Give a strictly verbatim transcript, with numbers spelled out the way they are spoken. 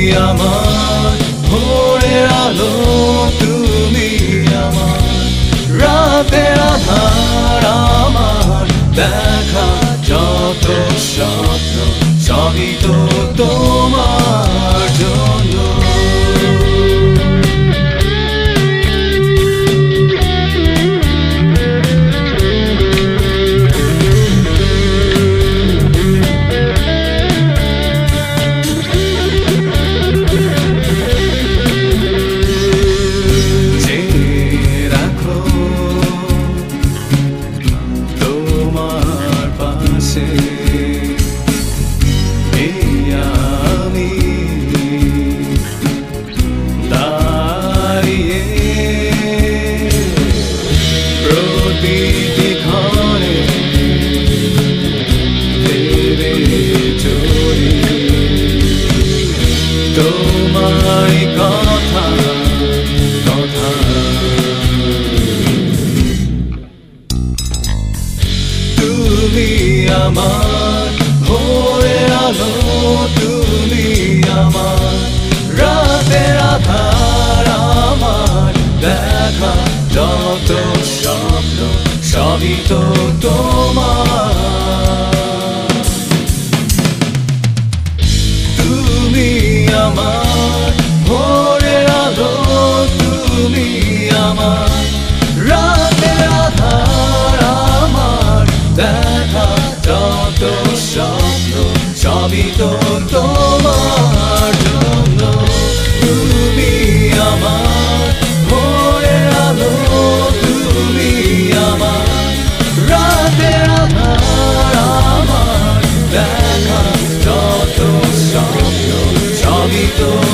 আমার ভোরের আলো, তুমি আমার রাতের আধার, আমার দেখা যত স্বপ্ন সবই তো তোমার জন্য। তোমারই কথা কথা তুমি আমার ভোরের আলো, তুমি আমার রাতের আধার, আমার দেখা যত স্বপ্ন সবই তো তোমার। তুমি আমার ভোরের আলো, তুমি আমার রাতের আধার, আমার দেখা যত স্বপ্ন সবই তো তোমার জন্য। তুমি আমার ভোরের আলো, তুমি আমার রাতের আধার, আমার দেখা যত স্বপ্ন সবই তো